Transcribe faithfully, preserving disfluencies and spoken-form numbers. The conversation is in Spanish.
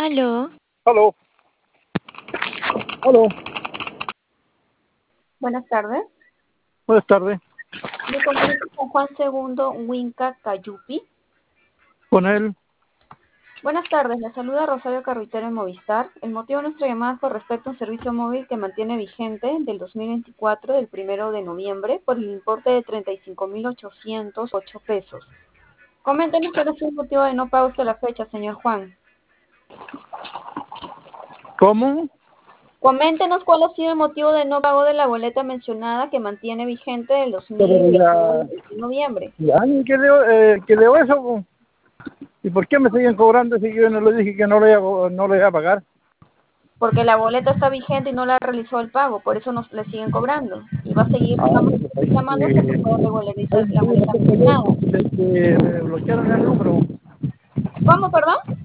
Aló. Aló. Aló. Buenas tardes. Buenas tardes. Me comunico con Juan Segundo Winca Cayupi. Con él. Buenas tardes, le saluda Rosario Carruitero en Movistar. El motivo de nuestra llamada es con respecto a un servicio móvil que mantiene vigente del dos mil veinticuatro, del primero de noviembre, por el importe de treinta y cinco mil ochocientos ocho pesos. Coméntenos cuál es el motivo de no pago hasta la fecha, señor Juan. ¿Cómo? Coméntenos cuál ha sido el motivo de no pago de la boleta mencionada que mantiene vigente del dos mil Pero veinticuatro ya, de noviembre. ya ni que leo, eh, que leo eso. po. ¿Y por qué me siguen cobrando si yo no le dije que no le iba, a- no le iba a pagar? Porque la boleta está vigente y no la realizó el pago, por eso nos le siguen cobrando. Y va a seguir, Ah, vamos a pues seguir ahí llamando hasta que que, pueda regularizar ahí la que boleta me mencionada. que me bloquearon el número. ¿Cómo, perdón?